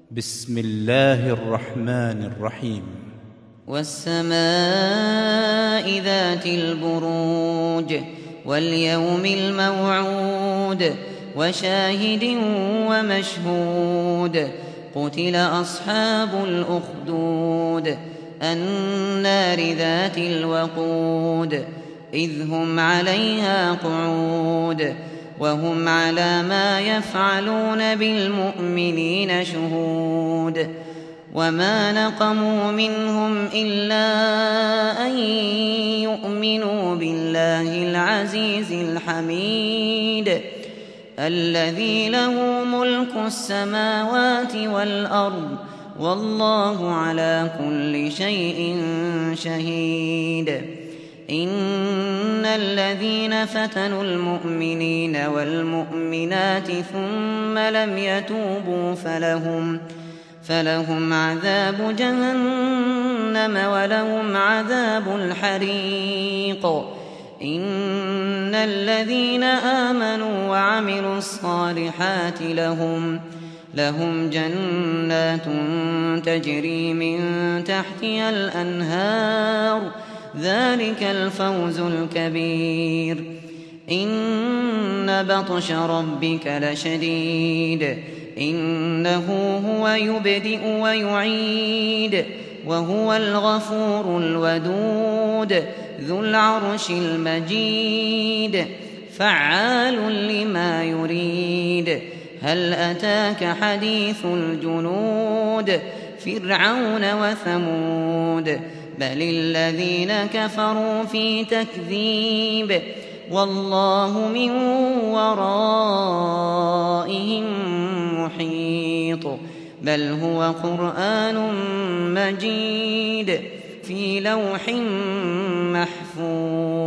بسم الله الرحمن الرحيم. والسماء ذات البروج واليوم الموعود وشاهد ومشهود قتل أصحاب الأخدود النار ذات الوقود إذ هم عليها قعود وهم على ما يفعلون بالمؤمنين شهود وما نقموا منهم إلا أن يؤمنوا بالله العزيز الحميد الذي له ملك السماوات والأرض والله على كل شيء شهيد. إن الذين فتنوا المؤمنين والمؤمنات ثم لم يتوبوا فلهم عذاب جهنم ولهم عذاب الحريق. إن الذين آمنوا وعملوا الصالحات لهم جنات تجري من تحتها الأنهار ذلك الفوز الكبير. إن بطش ربك لشديد إنه هو يبدئ ويعيد وهو الغفور الودود ذو العرش المجيد فعال لما يريد. هل أتاك حديث الجنود فرعون وثمود بل الذين كفروا في تكذيب والله من ورائهم محيط. بل هو قرآن مجيد في لوح محفوظ.